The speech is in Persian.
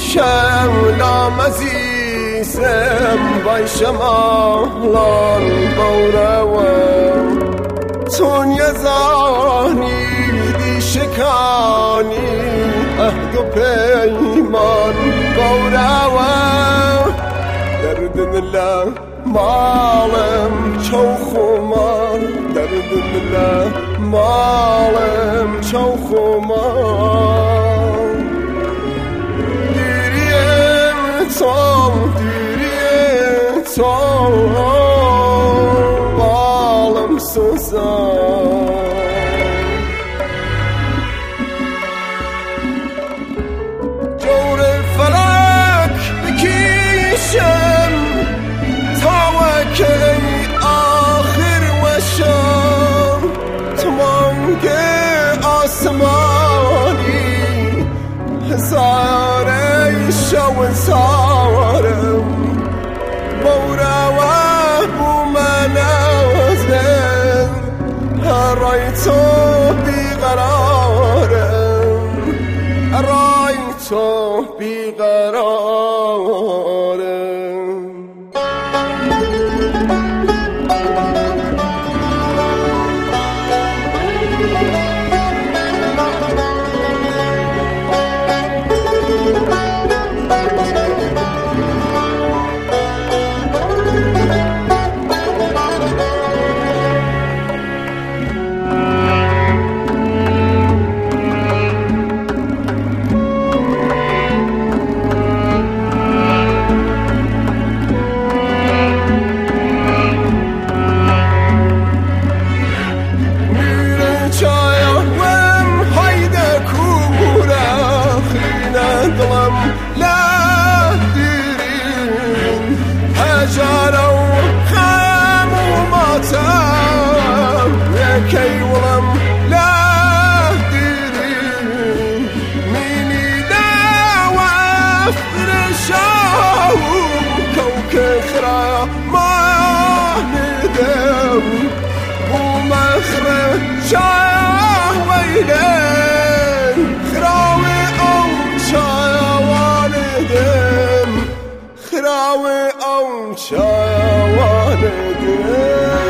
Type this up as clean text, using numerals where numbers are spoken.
شولام عزیزم وای شمالان بوروا تون یزانی دی شکانی عهد و پیمان بوروا درد دل مالم چو خمار درد دل مالم چو خمار دیریم تو بالم سوزان جور فلک بکیشم که آخر وشم تمانگ آسمانی هزاره شو سارم بورا و منازل رای تو بیقرارم رای تو بیقرارم كي ولم لا ديرين ميني داوى فرشاو كوكخرا ما ندم ومخرجا ويلين خراوي أو شايا والدم خراوي أو شايا والدم